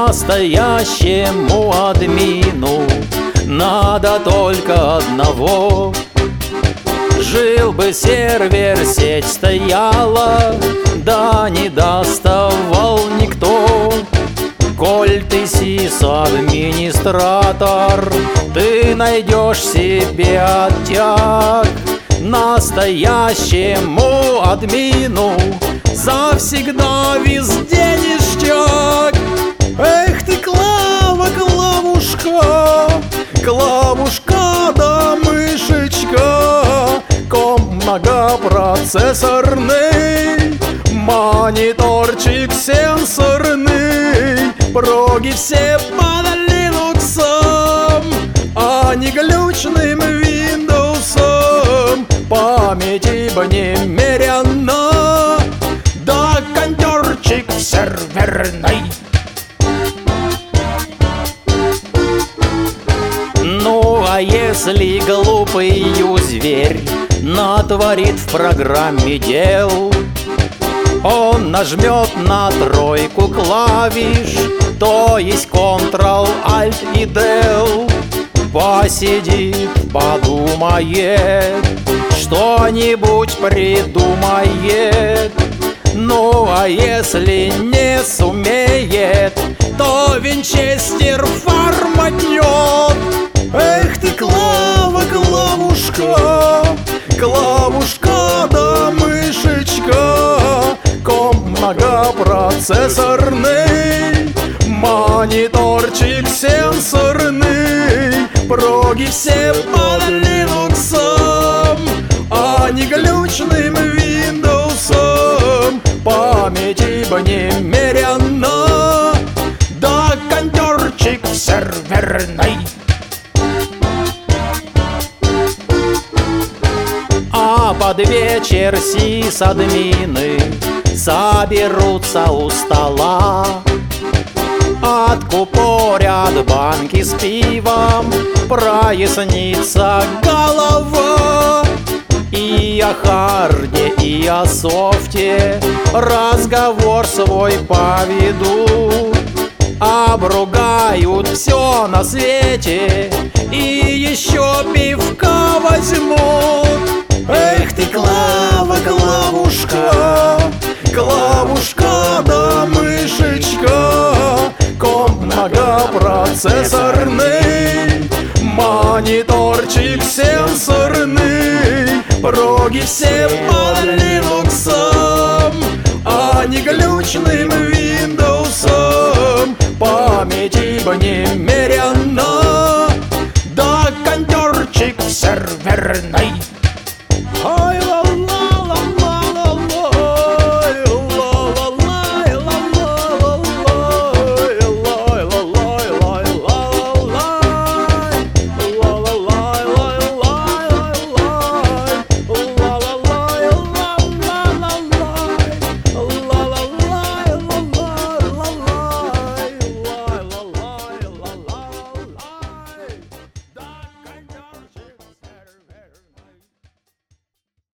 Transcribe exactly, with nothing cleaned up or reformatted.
Настоящему админу надо только одного: жил бы сервер, сеть стояла, да не доставал никто. Коль ты сис-администратор, ты найдешь себе оттяг. Настоящему админу завсегда везде ништяк. Эх ты, Клава, Клавушка, Клавушка да мышечка, комп многопроцессорный, мониторчик сенсорный, проги все под линуксом, а не глючным виндоусом. Памяти бы немерено, да контерчик серверный. Ну а если глупый зверь натворит в программе дел, он нажмет на тройку клавиш, то есть контрол-альт и дел. Посидит, подумает, что-нибудь придумает. Ну а если не сумеет, то винчестер форматнет. Эх ты, Клава, Клавушка, Клавушка да мышечка, комп многопроцессорный, мониторчик сенсорный, проги все под линуксом, а не глючным виндоусом. Памяти бы немерено, да контерчик серверный. А под вечер сисадмины соберутся у стола, откупорят банки с пивом, прояснится голова. И о харде, и о софте разговор свой поведут, обругают все на свете и еще пивка возьмут. Эх ты, Клава, Клавушка, Клавушка да мышечка, комп многопроцессорный, мониторчик сенсорный, проги все под линуксом, а не глючным виндоусом. Памяти бы немерено, да контерчик серверный.